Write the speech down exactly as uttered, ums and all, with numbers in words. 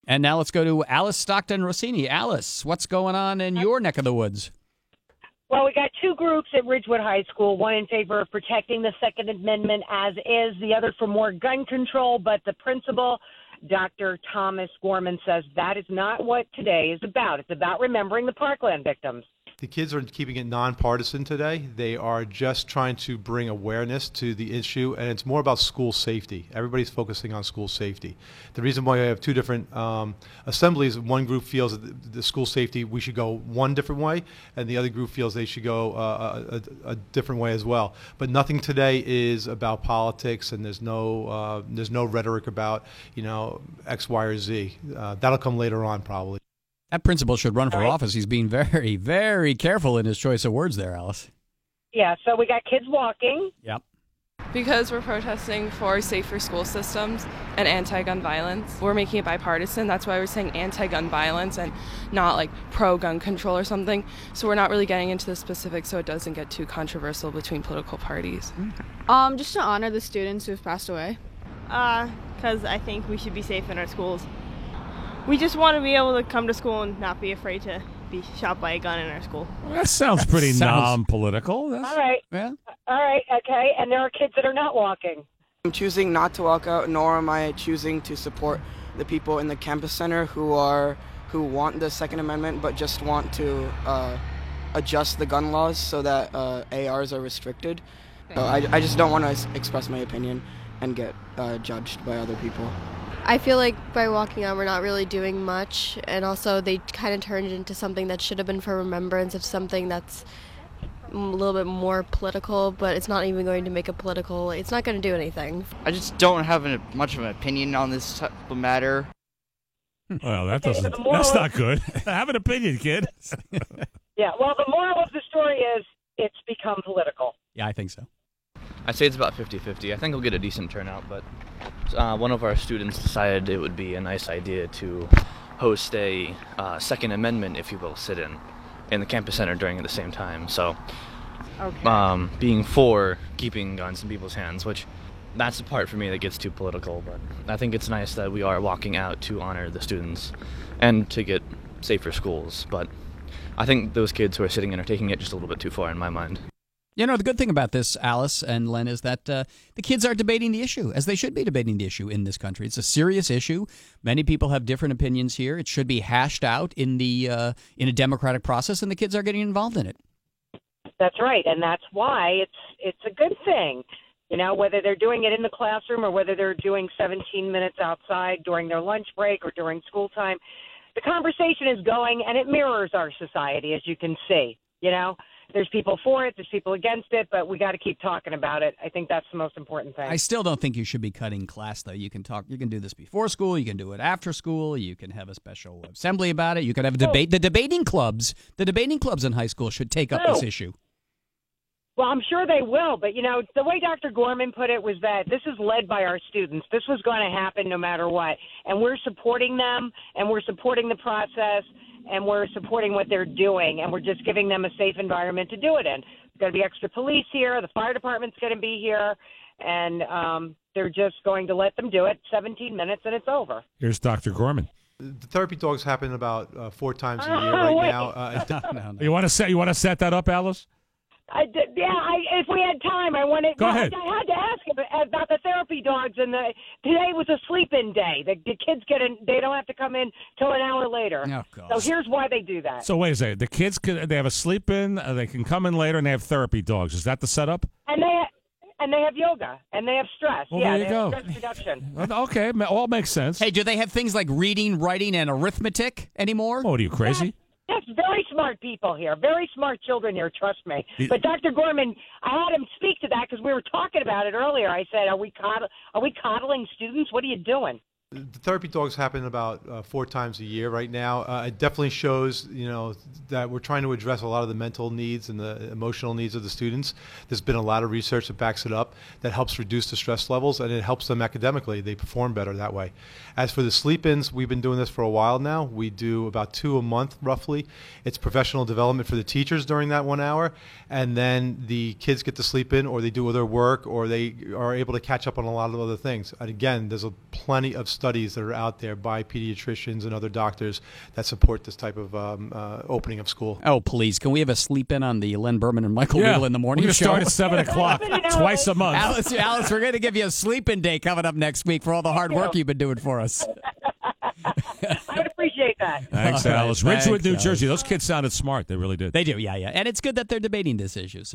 And now let's go to Alice Stockton Rossini. Alice, what's going on in your neck of the woods? Well, we got two groups at Ridgewood High School, one in favor of protecting the Second Amendment as is, the other for more gun control. But the principal, Doctor Thomas Gorman, says that is not what today is about. It's about remembering the Parkland victims. The kids are keeping it nonpartisan today. They are just trying to bring awareness to the issue, and it's more about school safety. Everybody's focusing on school safety. The reason why we have two different um, assemblies, one group feels that the, the school safety, we should go one different way, and the other group feels they should go uh, a, a different way as well. But nothing today is about politics, and there's no uh, there's no rhetoric about, you know, X, Y, or Z. Uh, that'll come later on probably. That principal should run for right. office. He's being very, very careful in his choice of words there, Alice. Yeah, so we got kids walking. Yep. Because we're protesting for safer school systems and anti-gun violence. We're making it bipartisan. That's why we're saying anti-gun violence and not like pro-gun control or something. So we're not really getting into the specifics so it doesn't get too controversial between political parties. Um, just to honor the students who have passed away. Uh, because I think we should be safe in our schools. We just want to be able to come to school and not be afraid to be shot by a gun in our school. Well, that sounds pretty sounds... non-political. That's... All right. Yeah. All right, okay. And there are kids that are not walking. I'm choosing not to walk out, nor am I choosing to support the people in the campus center who are who want the Second Amendment but just want to uh, adjust the gun laws so that uh, A Rs are restricted. So I, I just don't want to express my opinion and get uh, judged by other people. I feel like by walking out, we're not really doing much, and also they kind of turned it into something that should have been for remembrance of something that's a little bit more political, but it's not even going to make a political, it's not going to do anything. I just don't have an, much of an opinion on this type of matter. Well, that doesn't, that's not good. Have an opinion, kid. Yeah, well, the moral of the story is it's become political. Yeah, I think so. I'd say it's about fifty-fifty. I think we'll get a decent turnout, but uh, one of our students decided it would be a nice idea to host a uh, Second Amendment, if you will, sit-in in the campus center during at the same time. So okay. um, being for keeping guns in people's hands, which that's the part for me that gets too political, but I think it's nice that we are walking out to honor the students and to get safer schools. But I think those kids who are sitting in are taking it just a little bit too far in my mind. You know, the good thing about this, Alice and Len, is that uh, the kids are debating the issue, as they should be debating the issue in this country. It's a serious issue. Many people have different opinions here. It should be hashed out in the uh, in a democratic process, and the kids are getting involved in it. That's right, and that's why it's it's a good thing. You know, whether they're doing it in the classroom or whether they're doing seventeen minutes outside during their lunch break or during school time, the conversation is going, and it mirrors our society, as you can see, you know. There's people for it, there's people against it, but we got to keep talking about it. I think that's the most important thing. I still don't think you should be cutting class, though. You can talk. You can do this before school. You can do it after school. You can have a special assembly about it. You can have a debate. The debating clubs, the debating clubs in high school should take up this issue. Well, I'm sure they will, but, you know, the way Doctor Gorman put it was that this is led by our students. This was going to happen no matter what, and we're supporting them, and we're supporting the process, and we're supporting what they're doing, and we're just giving them a safe environment to do it in. There's going to be extra police here. The fire department's going to be here, and um, they're just going to let them do it. seventeen minutes, and it's over. Here's Doctor Gorman. The therapy dogs happen about uh, four times a year Oh, right wait. now. Uh, no, no, no. You want to set? You want to set that up, Alice? I did, yeah, I, if we had time, I wanted. Go ahead. I had to ask about, about the therapy dogs, and the today was a sleep-in day. The, the kids get in; they don't have to come in till an hour later. Oh, God. So here's why they do that. So wait a second. The kids can, they have a sleep in. Uh, they can come in later, and they have therapy dogs. Is that the setup? And they and they have yoga, and they have stress. Well, yeah, there you they go. have stress reduction. Well, okay, ma- all makes sense. Hey, do they have things like reading, writing, and arithmetic anymore? Oh, what are you, crazy? Yes, very smart people here, very smart children here, trust me. But Doctor Gorman, I had him speak to that because we were talking about it earlier. I said, are we coddle- are we coddling students? What are you doing? The therapy dogs happen about uh, four times a year right now. Uh, it definitely shows, you know, that we're trying to address a lot of the mental needs and the emotional needs of the students. There's been a lot of research that backs it up that helps reduce the stress levels, and it helps them academically. They perform better that way. As for the sleep-ins, we've been doing this for a while now. We do about two a month, roughly. It's professional development for the teachers during that one hour, and then the kids get to sleep in, or they do other work, or they are able to catch up on a lot of other things. And again, there's a plenty of stuff studies that are out there by pediatricians and other doctors that support this type of um, uh, opening of school. Oh, please. Can we have a sleep in on the Len Berman and Michael Yeah. Riegel in the morning We're gonna show? start at seven o'clock twice a month. Alice, Alice, we're going to give you a sleep-in day coming up next week for all the hard work you've been doing for us. I would appreciate that. Thanks, All right, Alice. Ridgewood, thanks, New Alice. Jersey. Those kids sounded smart. They really did. They do, yeah, yeah. And it's good that they're debating this issue. So.